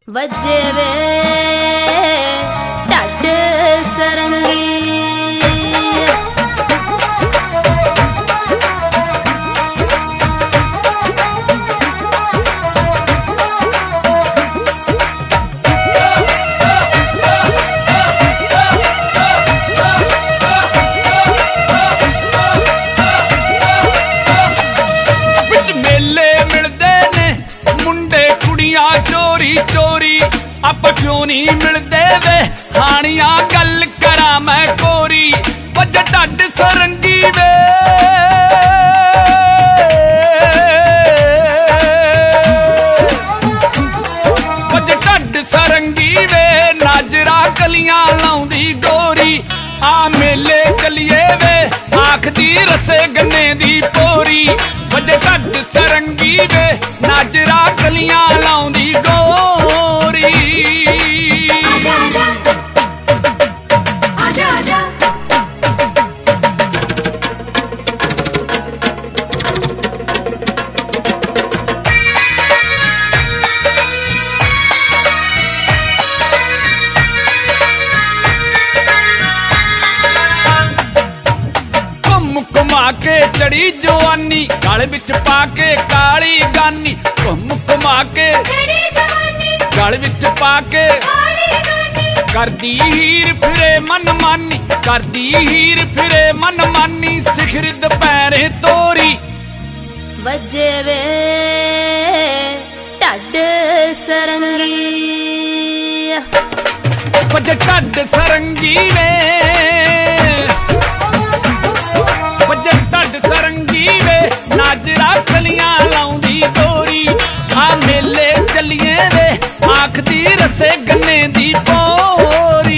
ਵੱਜੇ ਵੇ ਢੱਡ ਸਰੰਗੀ चोरी आप क्यों नहीं मिलते वे हानिया गल करा मैं कोरी वज ढड सरंगी वे वज ढड सरंगी वे नाजरा कलियां लाउंदी गोरी आ मेले चलिए वे आखदी रसे गन्ने दी पोरी वज ढड सरंगी वे नाजरा कलियां लाउंदी गोरी आजा आजा घुमा के चढ़ी जवानी गल विच पाके काली गानी घुमा के गल विच पाके करदी हीर फिरे मन मानी करदी हीर फिरे मन मानी सिखर दुपहरे तोरी वजे वे ढड सरंगी वजे ढड सरंगी वे वजे ढड सरंगी वे नाजरा कलियां लाउंदी गोरी आ मेले चलिए वे आखदी रसे गन्ने दी पोरी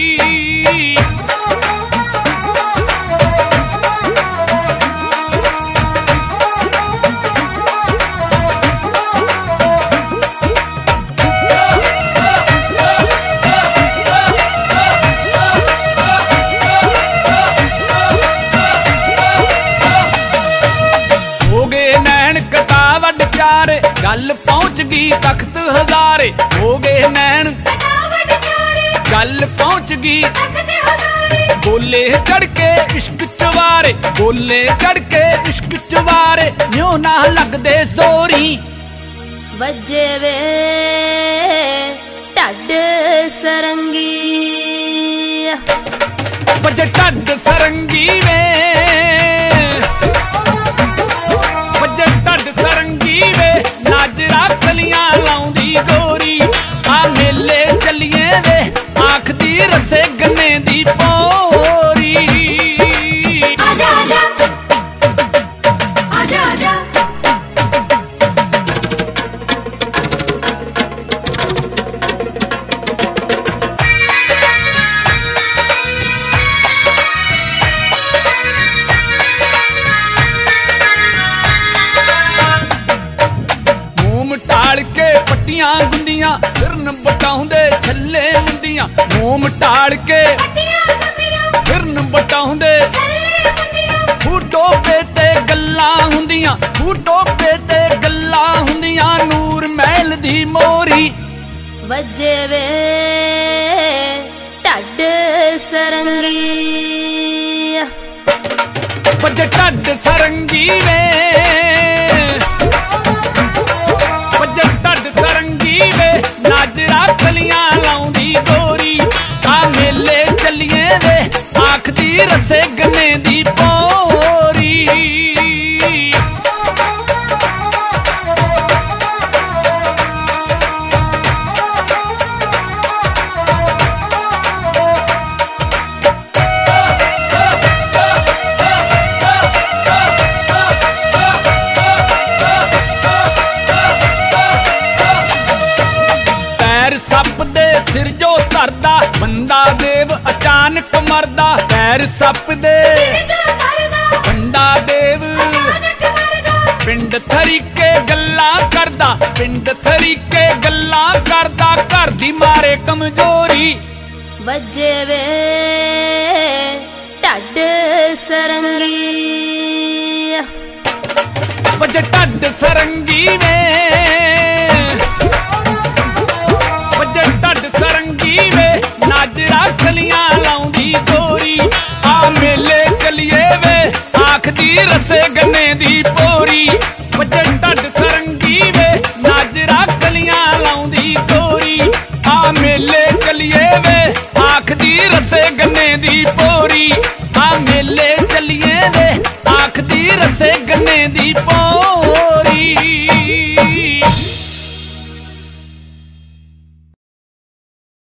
गल पहुंच गई तख्त हजारे हो गए नैन गल पहुंच गई बोले चढ़ के इश्क चवारे बोले चढ़ के इश्क चवारे न्यों ना लगदे जोरी वजे वे ढड सरंगी वजे ढड सरंगी वे वजे ढड सरंगी वे नाजरा कलियां लाउंदी गोरी आ मेले चलिए वे आखदी रसे गन्ने दी पोरी आजा आजा आजा आजा पट्टियां गुंदियां फिरन बटाउंदे छल्ले मुंदियां मोम टाड़ के फिरन बटाउंदे फूटो पे ते गल्लां हुंदियां फूटो पे ते गल्लां हुंदियां नूर महल दी मोरी वजे वे ढड सरंगी वजे ढड सरंगी वे वजे ढड सरंगी वे नाजरा कलियां लाउंदी गोरी आ मेले चलिए वे आखदी रसे गन्ने दी पोरी सिर जो धरदा बंदा देव अचानक मरदा पैर सप दे बंदा देव पिंड थरीके गल्लां करदा पिंड थरीके गल्लां करदा घर दी मारे कमजोरी वजे वे ढड सरंगी वजे ढड सरंगी वे ਵੇ